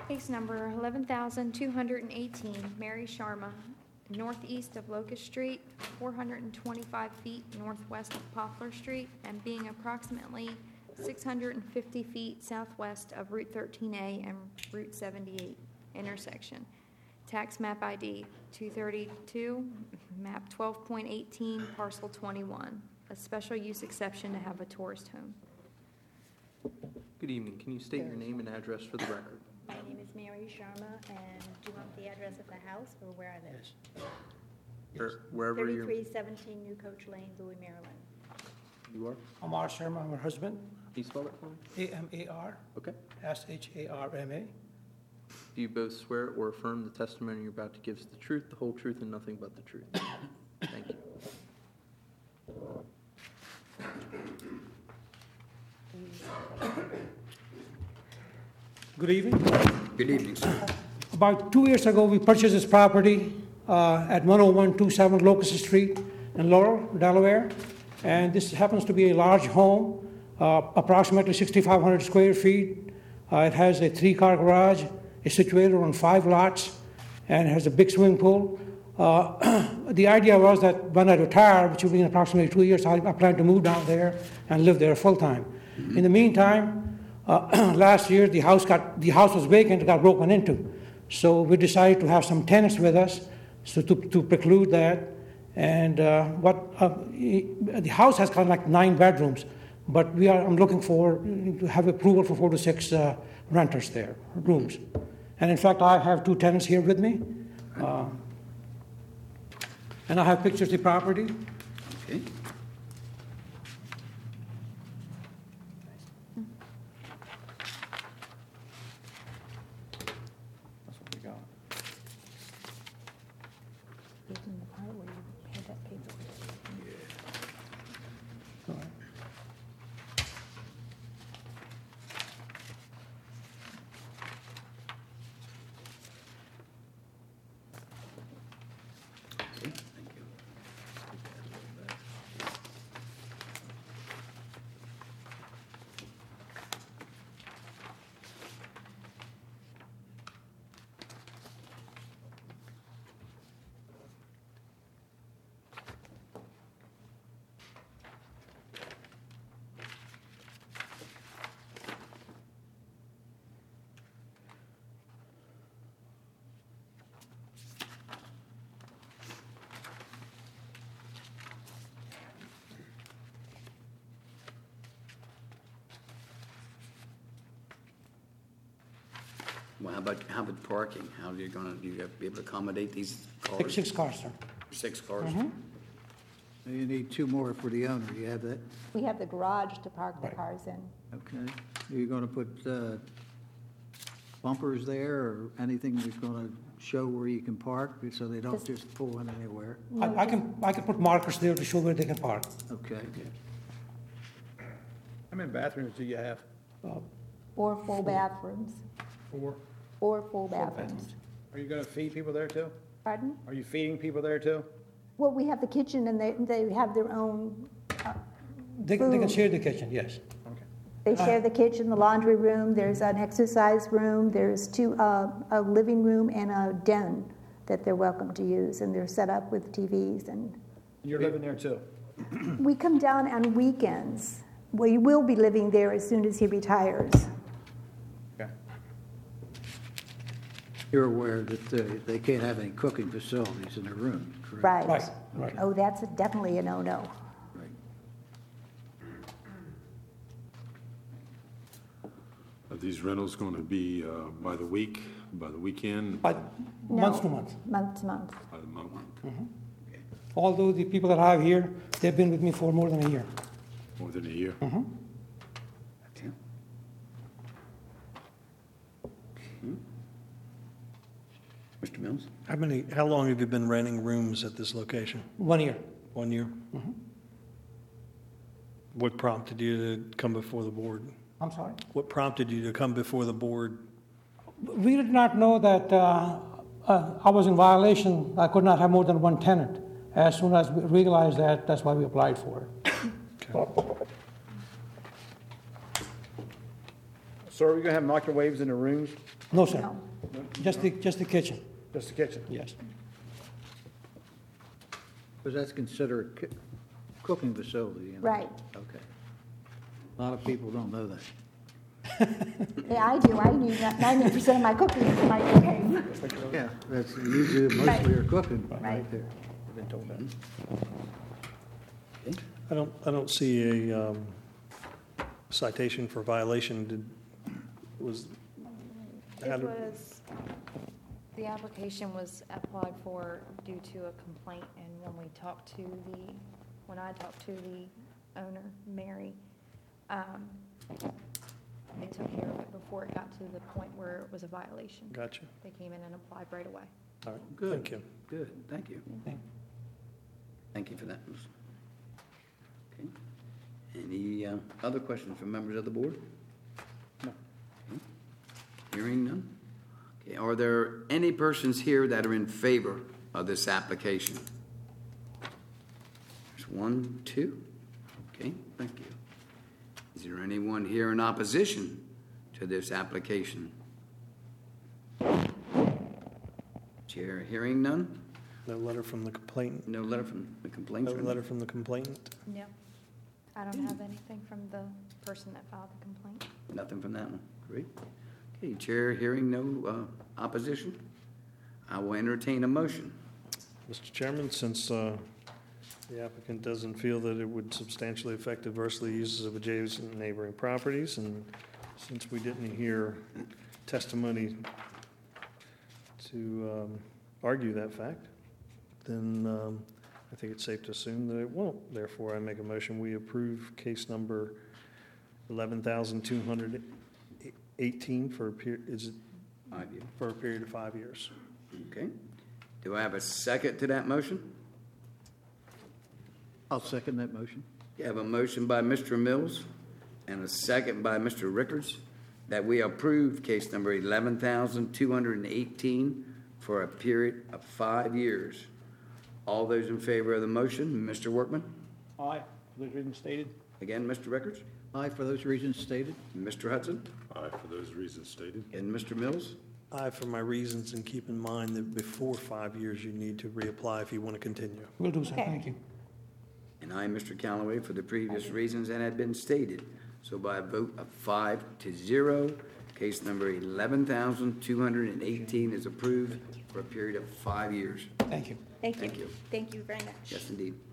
Case number 11,218, Mary Sharma, northeast of Locust Street, 425 feet northwest of Poplar Street, and being approximately 650 feet southwest of Route 13A and Route 78 intersection. Tax map ID 232, map 12.18, parcel 21. A special use exception to have a tourist home. Good evening. Can you state your name and address for the record? My name is Mary Sharma, and do you want the address of the house or where I live? Or wherever you're... 3317 New Coach Lane, Louis, Maryland. You are? Amar Sharma, I'm her husband. Can you spell that for me? AMAR Okay. SHARMA. Do you both swear or affirm the testimony you're about to give is the truth, the whole truth, and nothing but the truth? Thank you. Good evening. Good evening, sir. About 2 years ago, we purchased this property at 10127 Locust Street in Laurel, Delaware. And this happens to be a large home, approximately 6,500 square feet. It has a 3-car garage. It's situated on 5 lots and has a big swimming pool. The idea was that when I retire, which will be in approximately 2 years, I plan to move down there and live there full time. In the meantime, last year the house was vacant, got broken into. So we decided to have some tenants with us, so to preclude that. And the house has kind of like 9 bedrooms, but I'm looking to have approval for 4 to 6 renters there, rooms. And in fact, I have 2 tenants here with me. And I have pictures of the property. Okay. That's what we got. Isn't the part where you had that paper? All right. Okay, thank you. Well, how about parking? How are you going to be able to accommodate these cars? 6 cars, sir. 6 cars? You need 2 more for the owner, you have that? We have the garage to park the Right. cars in. Okay. Are you going to put bumpers there or anything that's going to show where you can park so they don't just pull in anywhere? I can put markers there to show where they can park. Okay. How many bathrooms do you have? 4 full bathrooms. 4? 4 full bathrooms. Are you going to feed people there too? Pardon? Are you feeding people there too? Well, we have the kitchen, and they have their own. They can Food. share the kitchen, yes. Okay. They share the kitchen, the laundry room. There's an exercise room. There's a living room and a den that they're welcome to use, and they're set up with TVs. And You're living there too? we come down on weekends. We will be living there as soon as he retires. Okay. You're aware that they can't have any cooking facilities in their rooms, correct? Right. Right. Oh, that's definitely a no-no. Right. Are these rentals going to be by the week, by the weekend, But No. month to month. Month to month. by the month? Although the people that I have here, they've been with me for more than a year. More than a year? Okay. Mr. Mills? How long have you been renting rooms at this location? 1 year. 1 year? What prompted you to come before the board? I'm sorry? What prompted you to come before the board? We did not know that I was in violation. I could not have more than 1 tenant. As soon as we realized that, that's why we applied for it. Okay. So are we gonna have microwaves in the rooms? No, sir. No. Just the kitchen, Just the kitchen? yes. Because that's considered cooking facility. you know? Right. Okay. A lot of people don't know that. Yeah, I do. I do 90% of my cooking is in my cooking. Yeah, that's, you do most of your cooking right there. I've been told that. I don't see a citation for violation. The application was applied for due to a complaint, and when I talked to the owner, Mary, they took care of it before it got to the point where it was a violation. Gotcha. They came in and applied right away. All right, Good. thank you. Good, thank you. Thank you for that. Okay. Any other questions from members of the board? No. Okay. Hearing none? Okay, are there any persons here that are in favor of this application? There's one, two. Okay, thank you. Is there anyone here in opposition to this application? Chair, hearing none? No letter from the complainant? No letter from the No complainant? letter from the complainant? No. I don't have anything from the person that filed the complaint. Nothing from that one. Great. Okay, Chair, hearing no opposition, I will entertain a motion. Mr. Chairman, since the applicant doesn't feel that it would substantially affect adversely uses of adjacent neighboring properties, and since we didn't hear testimony to argue that fact, then I think it's safe to assume that it won't. Therefore, I make a motion, we approve case number 11,218 for a period, is it 5 years. for a period of 5 years? Okay. Do I have a second to that motion? I'll second that motion. You have a motion by Mr. Mills and a second by Mr. Rickards that we approve case number 11,218 for a period of 5 years. All those in favor of the motion, Mr. Workman? Aye, for those reasons stated. Again, Mr. Rickards? Aye, for those reasons stated. Mr. Hudson? Aye, for those reasons stated. And Mr. Mills? Aye, for my reasons, and keep in mind that before 5 years, you need to reapply if you want to continue. Will do, sir, Okay. thank you. And I, Mr. Callaway, for the previous reasons that had been stated. So by a vote of 5-0, case number 11,218 is approved for a period of 5 years. Thank you. Thank you. Thank you. Thank you very much. Yes, indeed.